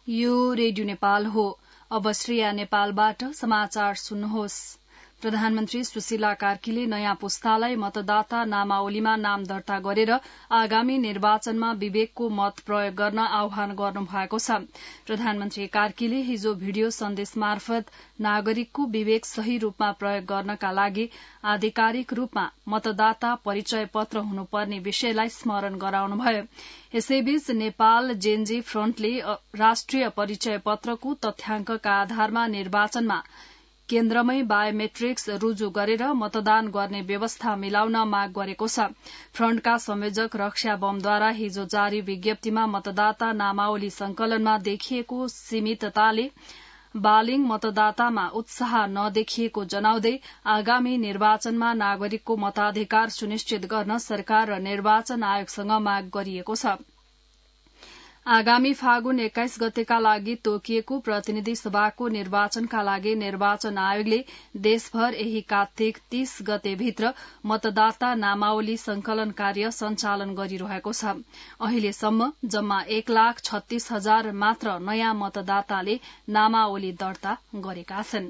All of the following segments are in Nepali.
यो रेडियो नेपाल हो। अब श्रेया नेपालबाट समाचार सुन्नुहोस्। प्रधानमन्त्री सुशीला कार्कीले नयाँ पुस्तालाई मतदाता नामावलीमा नाम दर्ता गरेर आगामी निर्वाचनमा विवेकको मत प्रयोग गर्न आह्वान गर्नुभएको छ। प्रधानमन्त्री कार्कीले हिजो भिडियो सन्देश मार्फत नागरिकको विवेक सही रूपमा प्रयोग गर्नका लागि आधिकारिक रूपमा मतदाता परिचय पत्र हुनुपर्ने विषयलाई स्मरण गराउनुभयो। यसैबीच नेपाल जेनजी फ्रन्टले राष्ट्रिय परिचय पत्रको तथ्याङ्कका आधारमा निर्वाचनमा केन्द्रमै बायोमेट्रिक्स रुजु गरेर मतदान गर्ने व्यवस्था मिलाउन माग गरेको छ। फ्रन्टका संयोजक रक्षा बमद्वारा हिजो जारी विज्ञप्तिमा मतदाता नामावली संकलनमा देखिएको सीमितताले बालिङ मतदातामा उत्साह नदेखिएको जनाउँदै आगामी निर्वाचनमा नागरिकको मताधिकार सुनिश्चित गर्न सरकार र निर्वाचन आयोगसँग माग गरिएको छ। आगामी फागुन 21 गतेका लागि तोकिएको प्रतिनिधि सभाको निर्वाचनका लागि निर्वाचन आयोगले देशभर यही कार्तिक 30 गतेभित्र मतदाता नामावली संकलन कार्य सञ्चालन गरिरहेको छ। अहिलेसम्म जम्मा 1,36,000 मात्र नयाँ मतदाताले नामावली दर्ता गरेका छन्।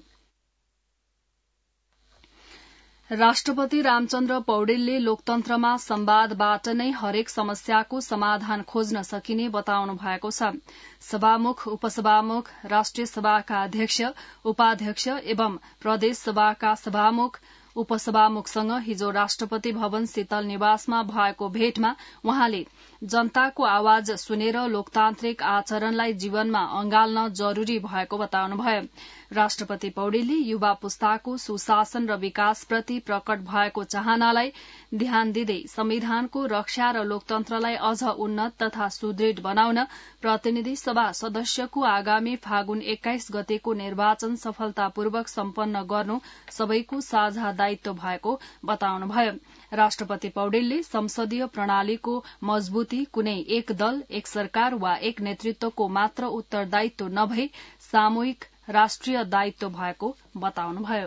राष्ट्रपति रामचन्द्र पौडेलले लोकतन्त्रमा संवादबाट नै हरेक समस्याको समाधान खोज्न सकिने बताउनु भएको छ। सभामुख, उपसभामुख, राष्ट्रिय सभाका अध्यक्ष, उपाध्यक्ष एवं प्रदेश सभाका सभामुख, उपसभामुखसँग हिजो राष्ट्रपति भवन शीतल निवासमा भएको भेटमा उहाँले जनताको आवाज सुनेर लोकतान्त्रिक आचरणलाई जीवनमा अँगाल्न जरूरी भएको बताउनुभयो। राष्ट्रपति पौडेलले युवा पुस्ताको सुशासन र विकासप्रति प्रकट भएको चाहनालाई ध्यान दिँदै संविधानको रक्षा र लोकतन्त्रलाई अझ उन्नत तथा सुदृढ़ बनाउन प्रतिनिधि सभा सदस्यको आगामी फागुन 21 गतेको निर्वाचन सफलतापूर्वक सम्पन्न गर्नु सबैको साझा दायित्व भएको बताउनुभयो। राष्ट्रपति पौडेलले संसदीय प्रणालीको मजबुती कुनै एक दल, एक सरकार वा एक नेतृत्वको मात्र उत्तरदायित्व नभई सामूहिक राष्ट्रिय दायित्व भएको बताउनुभयो।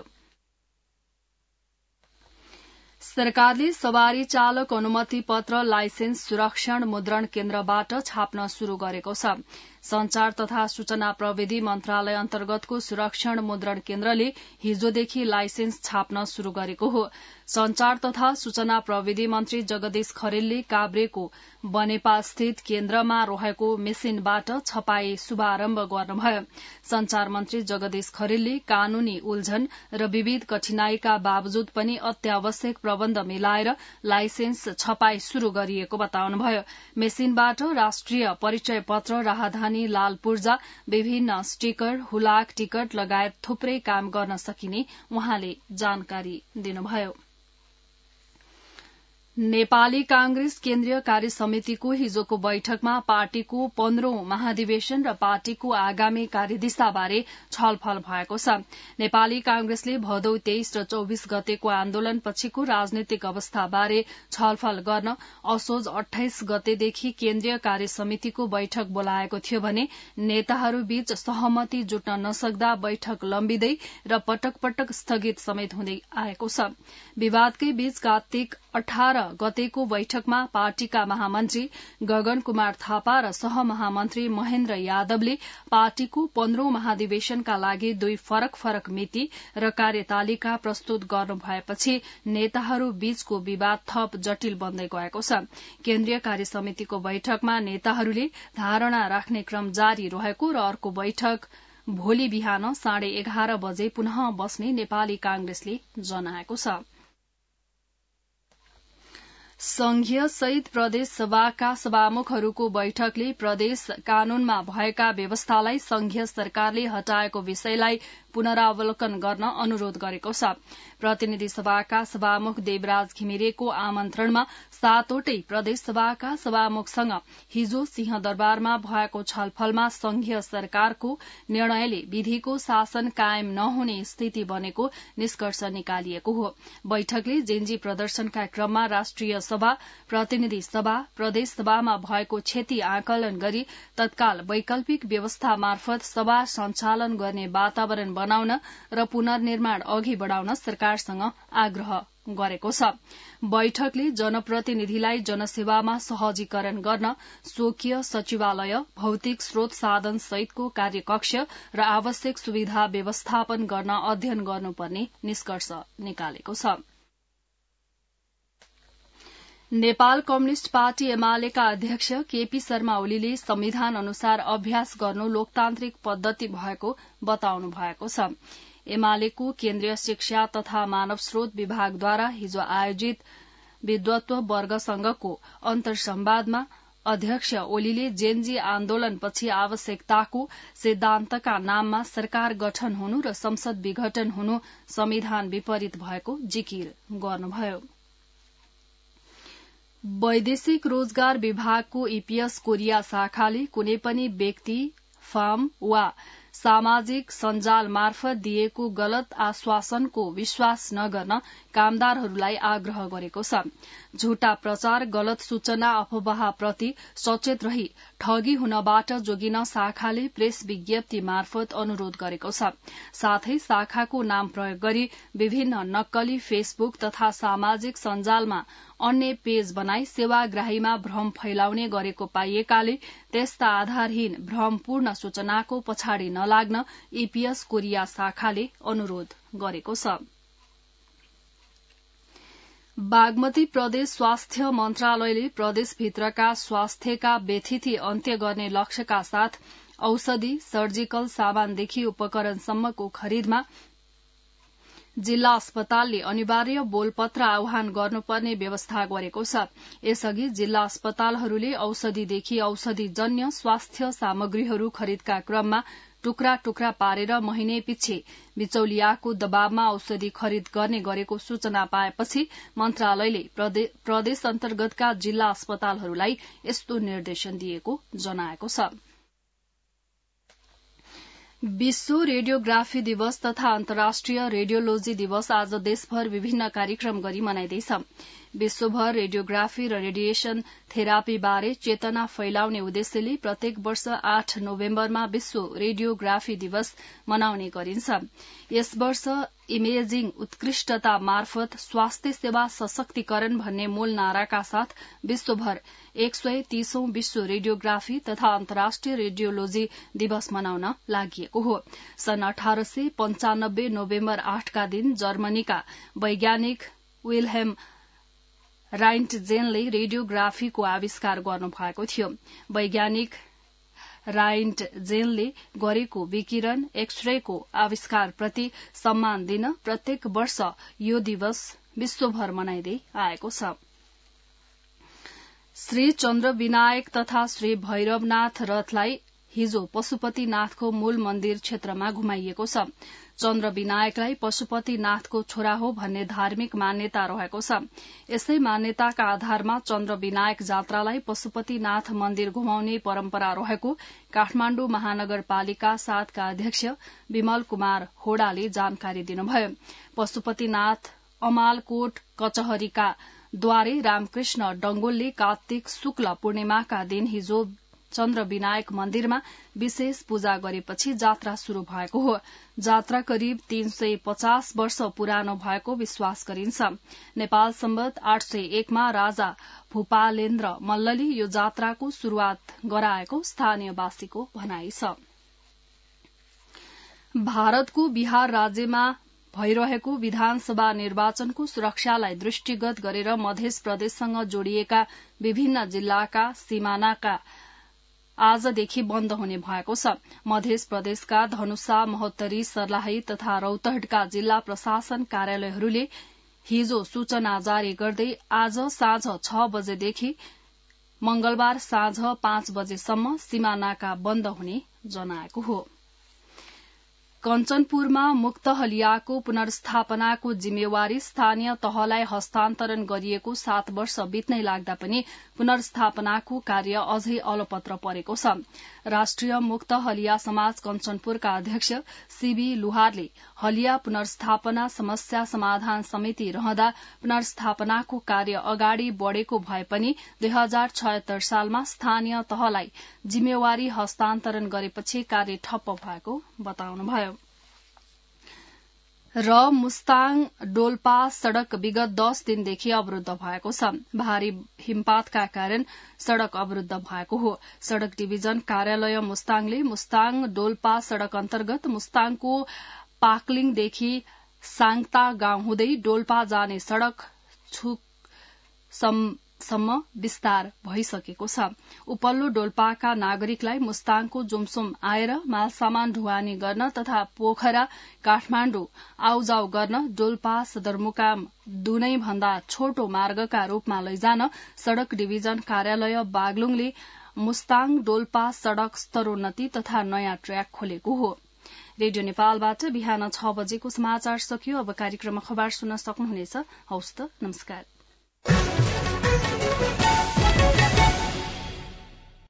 सरकारले सवारी चालक अनुमति पत्र लाइसेन्स सुरक्षण मुद्रण केन्द्रबाट छाप्न शुरू गरेको छ। संचार तथा सूचना प्रविधि मन्त्रालय अन्तर्गतको सुरक्षण मुद्रण केन्द्रले हिजोदेखि लाइसेन्स छाप्न शुरू गरेको हो। संचार तथा सूचना प्रविधि मन्त्री जगदीश खरेलले काभ्रेको बनेपा स्थित केन्द्रमा रहेको मेसिनबाट छपाई शुभारम्भ गर्नुभयो। संचार मन्त्री जगदीश खरेलले कानूनी उल्झन र विविध कठिनाईका बावजुद पनि अत्यावश्यक प्रबन्ध मिलाएर लाइसेन्स छपाई शुरू गरिएको बताउनुभयो। मेसिनबाट राष्ट्रिय परिचय पत्र, राहदानी, लाल पूर्जा, विभिन्न स्टिकर, हुलाक, टिकट लगायत थुप्रै काम गर्न सकिने उहाँले जानकारी दिनुभयो। नेपाली कांग्रेस केन्द्रीय कार्य समितिको हिजोको बैठकमा पार्टीको 15औं महाधिवेशन र पार्टीको आगामी कार्यदिशाबारे छलफल भएको छ। नेपाली कांग्रेसले भदौ 23 र 24 गतेको आन्दोलनपछिको राजनीतिक अवस्थाबारे छलफल गर्न असोज 28 गतेदेखि केन्द्रीय कार्य समितिको बैठक बोलाएको थियो भने नेताहरूबीच सहमति जुट्न नसक्दा बैठक लम्बिँदै र पटक पटक स्थगित समेत हुँदै आएको छ। विवादकै बीच कार्तिक 18 गतेको बैठकमा पार्टीका महामन्त्री गगन कुमार थापा र सहमहामन्त्री महेन्द्र यादवले पार्टीको 15औं महाधिवेशनका लागि 2 फरक फरक मिति र कार्यतालिका प्रस्तुत गर्नु भएपछि नेताहरू बीचको विवाद थप जटिल बन्दै गएको छ। केन्द्रीय कार्य समितिको बैठकमा नेताहरूले धारणा राख्ने क्रम जारी रहेको र अर्को बैठक भोलि बिहान 11:30 बजे पुनः बस्ने नेपाली कांग्रेसले जनाएको छ। संघीय सहित प्रदेश सभाका सभामुखहरूको बैठकले प्रदेश कानूनमा भएका व्यवस्थालाई संघीय सरकारले हटाएको विषयलाई पुनरावलोकन गर्न अनुरोध गरेको छ। प्रतिनिधि सभाका सभामुख देवराज घिमिरेको आमन्त्रणमा 7वटै प्रदेश सभाका सभामुखसँग हिजो सिंहदरबारमा भएको छलफलमा संघीय सरकारको निर्णयले विधिको शासन कायम नहुने स्थिति बनेको निष्कर्ष निकालिएको हो। बैठकले जेन्जी प्रदर्शनका क्रममा राष्ट्रिय सभा, प्रतिनिधि सभा, प्रदेश सभामा भएको क्षति आकलन गरी तत्काल वैकल्पिक व्यवस्था मार्फत सभा सञ्चालन गर्ने वातावरण बनाउन र पुनर्निर्माण अघि बढ़ाउन सरकारसँग आग्रह गरेको छ। बैठकले जनप्रतिनिधिलाई जनसेवामा सहजीकरण गर्न स्वकीय सचिवालय, भौतिक स्रोत साधन सहितको कार्यकक्ष र आवश्यक सुविधा व्यवस्थापन गर्न अध्ययन गर्नुपर्ने निष्कर्ष निकालेको छ। नेपाल कम्युनिष्ट पार्टी एमालेका अध्यक्ष केपी शर्मा ओलीले संविधान अनुसार अभ्यास गर्नु लोकतान्त्रिक पद्धति भएको बताउनु भएको छ। एमालेको केन्द्रीय शिक्षा तथा मानव स्रोत विभागद्वारा हिजो आयोजित विद्वत्व वर्ग संघको अन्तर्संवादमा अध्यक्ष ओलीले जेनजी आन्दोलनपछि आवश्यकताको सिद्धान्तका नाममा सरकार गठन हुनु र संसद विघटन हुनु संविधान विपरीत भएको जिकिर गर्नुभयो। वैदेशिक रोजगार विभागको ईपीएस कोरिया शाखाले कुनै पनि व्यक्ति, फर्म वा सामाजिक सञ्जाल मार्फत दिएको गलत आश्वासनको विश्वास नगर्न कामदारहरूलाई आग्रह गरेको छ। झुटा प्रचार, गलत सूचना, अफवाहप्रति सचेत रही ठगी हुनबाट जोगिन शाखाले प्रेस विज्ञप्ति मार्फत अनुरोध गरेको छ। साथै शाखाको नाम प्रयोग गरी विभिन्न नक्कली फेसबुक तथा सामाजिक सञ्जालमा अन्य पेज बनाई सेवाग्राहीमा भ्रम फैलाउने गरेको पाइएकाले त्यस्ता आधारहीन भ्रमपूर्ण सूचनाको पछाडि नलाग्न ईपीएस कोरिया शाखाले अनुरोध गरेको छ। बागमती प्रदेश स्वास्थ्य मन्त्रालयले प्रदेशभित्रका स्वास्थ्यका व्यथिति अन्त्य गर्ने लक्ष्यका साथ औषधि, सर्जिकल सामानदेखि उपकरणसम्मको खरिदमा जिल्ला अस्पतालले अनिवार्य बोलपत्र आह्वान गर्नुपर्ने व्यवस्था गरेको छ। यसअघि जिल्ला अस्पतालहरूले औषधिदेखि औषधिजन्य स्वास्थ्य सामग्रीहरू खरिदका क्रममा टुक्रा टुक्रा पारेर महिने पछि बिचौलियाको दबावमा औषधि खरिद गर्ने गरेको सूचना पाएपछि मन्त्रालयले प्रदेश अन्तर्गतका जिल्ला अस्पतालहरूलाई यस्तो निर्देशन दिएको जनाएको छ। विश्व रेडियोग्राफी दिवस तथा अन्तर्राष्ट्रिय रेडियोलोजी दिवस आज देशभर विभिन्न कार्यक्रम गरी मनाइँदैछ। विश्वभर रेडियोग्राफी र रेडिएशन थेरापीबारे चेतना फैलाउने उद्देश्यले प्रत्येक वर्ष 8 नोभेम्बरमा विश्व रेडियोग्राफी दिवस मनाउने गरिन्छ। यस वर्ष इमेजिङ उत्कृष्टता मार्फत स्वास्थ्य सेवा सशक्तिकरण भन्ने मूल नाराका साथ विश्वभर 130औं विश्व रेडियोग्राफी तथा अन्तर्राष्ट्रिय रेडियोलोजी दिवस मनाउन लागिएको हो। सन् 1895 नोभेम्बर 8 का दिन जर्मनीका वैज्ञानिक विल्हेम राइन्टजेनले रेडियोग्राफीको आविष्कार गर्नुभएको थियो। वैज्ञानिक राइन्टजेनले गरेको विकिरण एक्सरेको आविष्कारप्रति सम्मान दिन प्रत्येक वर्ष यो दिवस विश्वभर मनाइँदै आएको छ। श्री चन्द्र विनायक तथा श्री भैरवनाथ रथलाई हिजो पशुपतिनाथको मूल मन्दिर क्षेत्रमा घुमाइएको छ। चन्द्र विनायकलाई पशुपतिनाथको छोरा हो भन्ने धार्मिक मान्यता रहेको छ। यसै मान्यताका आधारमा चन्द्र विनायक जात्रालाई पशुपतिनाथ मन्दिर घुमाउने परम्परा रहेको काठमाण्डु महानगरपालिका 7 का अध्यक्ष विमल कुमार होडाले जानकारी दिनुभयो। पशुपतिनाथ अमालकोट कचहरीका द्वारे रामकृष्ण डंगोलले कार्तिक शुक्ल पूर्णिमाका दिन हिजो चन्द्र विनायक मन्दिरमा विशेष पूजा गरेपछि जात्रा शुरू भएको हो। जात्रा करिब 350 वर्ष पुरानो भएको विश्वास गरिन्छ। नेपाल सम्वत 801 मा राजा भूपालेन्द्र मल्लले यो जात्राको शुरूआत गराएको स्थानीयवासीको भनाइ छ। भारतको बिहार राज्यमा भइरहेको विधानसभा निर्वाचनको सुरक्षालाई दृष्टिगत गरेर मध्य प्रदेशसँग जोडिएका विभिन्न जिल्लाका सिमानाका आजदेखि बन्द हुने भएको छ। मध्य प्रदेशका धनुषा, महोत्तरी, सर्लाही तथा रौतहटका जिल्ला प्रशासन कार्यालयहरूले हिजो सूचना जारी गर्दै आज साँझ 6 बजेदेखि मंगलबार साँझ 5 बजेसम्म सिमानाका बन्द हुने जनाएको हो। कञ्चनपुरमा मुक्त हलियाको पुनर्स्थापनाको जिम्मेवारी स्थानीय तहलाई हस्तान्तरण गरिएको 7 वर्ष बित्नै लाग्दा पनि पुनर्स्थापनाको कार्य अझै अलपत्र परेको छ। राष्ट्रिय मुक्त हलिया समाज कञ्चनपुरका अध्यक्ष सीबी लुहारले हलिया पुनर्स्थापना समस्या समाधान समिति रहँदा पुनर्स्थापनाको कार्य अगाडि बढ़ेको भए पनि 2076 सालमा स्थानीय तहलाई जिम्मेवारी हस्तान्तरण गरेपछि कार्य ठप्प भएको बताउनुभयो। र मुस्ताङ डोल्पा सड़क विगत 10 दिनदेखि अवरूद्ध भएको छ। भारी हिमपातका कारण सड़क अवरूद्ध भएको हो। सड़क डिभिजन कार्यालय मुस्ताङले मुस्ताङ डोल्पा सड़क अन्तर्गत मुस्ताङको पाक्लिङदेखि साङता गाउँ हुँदै डोल्पा जाने सड़क सम्म विस्तार भइसकेको छ। उपल्लो डोल्पाका नागरिकलाई मुस्ताङको जुमसुम आएर मालसामान ढुवानी गर्न तथा पोखरा काठमाण्डु आउजाउ गर्न डोल्पा सदरमुकाम दुनै भन्दा छोटो मार्गका रूपमा लैजान सड़क डिभिजन कार्यालय बागलुङले मुस्ताङ डोल्पा सड़क स्तरोन्नति तथा नयाँ ट्र्याक खोलेको हो। रेडियो नेपालबाट बिहान 6 बजेको समाचार सकियो। अब कार्यक्रम अखबार सुन्न सक्नुहुनेछ। हवस् त, नमस्कार।